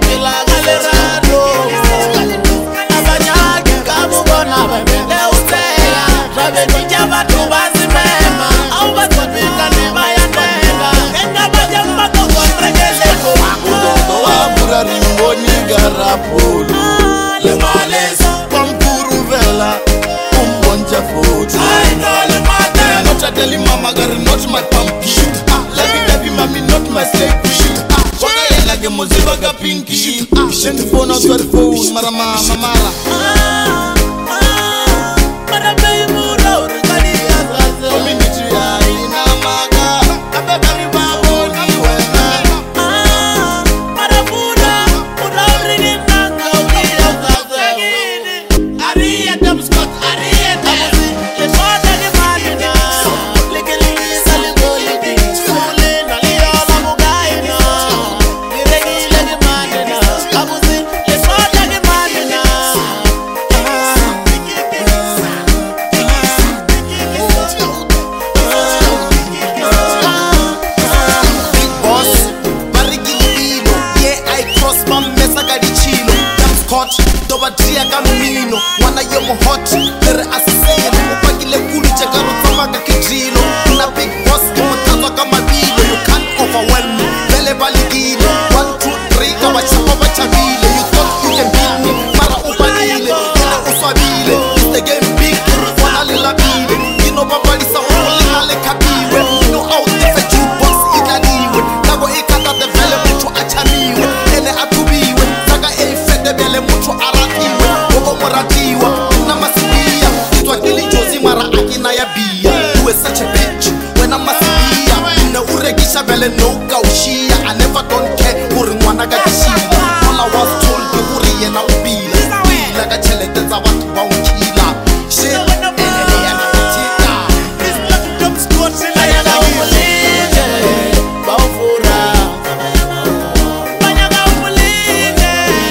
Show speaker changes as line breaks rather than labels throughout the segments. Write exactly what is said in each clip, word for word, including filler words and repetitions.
pela galerado abanyage kabubona bemele uteya rabe nijaba tubazimema au batopika nebayandenga engabaje mpaka kwatregeleko
udodo wa burari mboni garapolo
le maleza
Pampuruvela umbonja foto
I know le matter
not a deli mama gari not my pumpy ah labi dabi mami not my slave ah waka yela ge moziba ga pinky ah shend phone out your phone mara mama mara
ah ah mara baby mura urikali ya zazo
community ya ina maga abeba riba woni wena
ah mara mura mura urikali nanga uya zazo ariya dam scott ariya dam le soda ni malina legeli sali golidi sule na liya la mugaina iregile ni malina abuzi le soda ni malina
big boss barigililo yeah I cross my mesa gadi chilo dam scott doba tria kamino wana yomo hot lere asiseno upagile kulu chakaro tsamaga kijilo na big boss kumutaza kama bilo you can't overwhelm me vele baligile one two three kama chapa bachavile you thought you can beat me mara ubalile ina uswabile it's the game big wana lilabile ino babalisa ukulina lekabiwe ino out the jukebox ikaliwe nako ikata the vele mutu achamiwe ene atubiwe saka eifete bele mutu aratiwe woko moratiwa na masibia itwa kilijozi mara akina ya bia you are such a bitch when I'm masibia ina uregisha bele no kaushia I never don't care uri mwana gakishila all I was told be uri yena ubila bila gachelete za watu wa ukila shit enele ya kichita
this black dam scott ayana umulinde baufura banyaga umulinde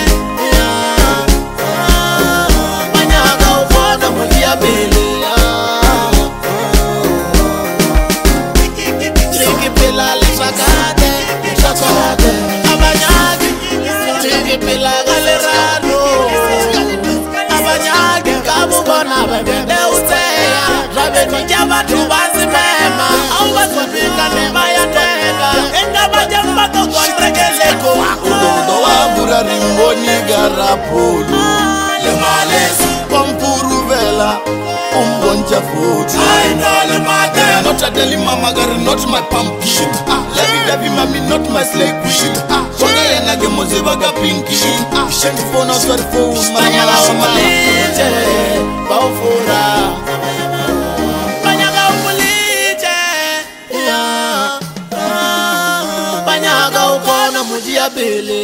banyaga ufona mulia bele Tiki pela le sakate sakate abanyage tiki pela galerado abanyage kabubona bemele uteya rabe nijaba tubazimema au batopika nebayandenga engabaje mpaka kwatregeleko
udodo wa burari mboni garapolo
le maleza
Pampuruvela umbonja foto
I know le matter
not a deli mama gari not my pumpy ah labi dabi mami not my slave ah waka yela ge moziba ga pinky ah shend phone out your phone mara
banyaga
mara mara
umulinde baufura banyaga umulinde banyaga ukona mujia bele